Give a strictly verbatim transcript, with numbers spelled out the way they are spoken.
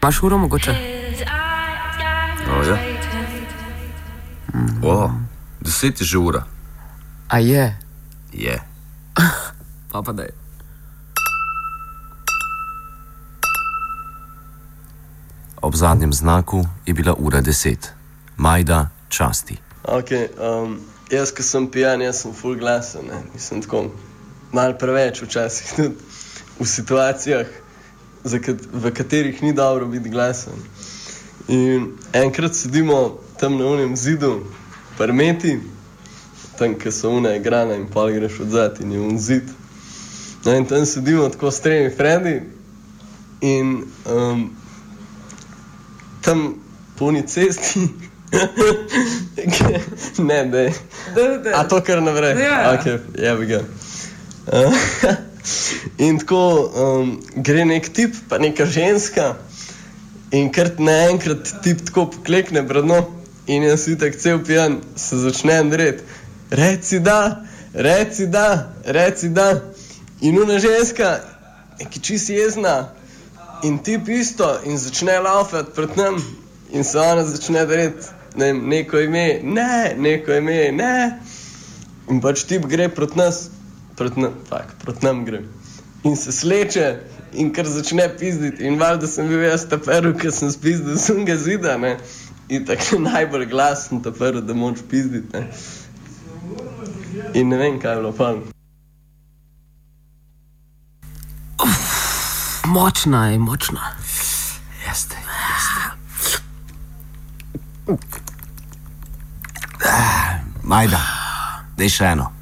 Imaš uro mogoče? O, ja. O, deset je že ura. A je? Je. Pa pa daj. Ob zadnjem znaku je bila ura deset. Majda časti. Ok, um, jaz, ko sem pijan, jaz sem ful glasen, ne, mislim tako, malo preveč včasih tudi v situacijah, za kat v katerih ni dobro biti glasen. In enkrat sedimo tam na unem zidu, parmeti, tam, ko so une igrane in pol greš odzad in je un zid. No in tam sedimo tako s tremi fredi in um, tam po uni cesti ne, dej. A to kar naprej? Ja. Ok, jebi ga. Uh, in tako um, gre nek tip, pa neka ženska in kar naenkrat tip tako poklekne bradno in jaz itak cel pijan se začnem dreti. Reci da, reci da, reci da. In una ženska, ki čist jezna, in tip isto in začne laufati pred nam in se ona začne dreti. Ne, neko ime, ne, neko ime, ne. In pač tip gre proti nas, proti nam, fak, proti nam gre. In se sleče in kar začne pizditi. In valjda sem bil jaz ta prvi, ki sem spizdil z unga zida, ne. In tako najbolj glasen ta prvi, da moč pizditi, ne. In ne vem, kaj je bilo pa. Močna je, močna. Jeste, jeste. Majda, daj še eno.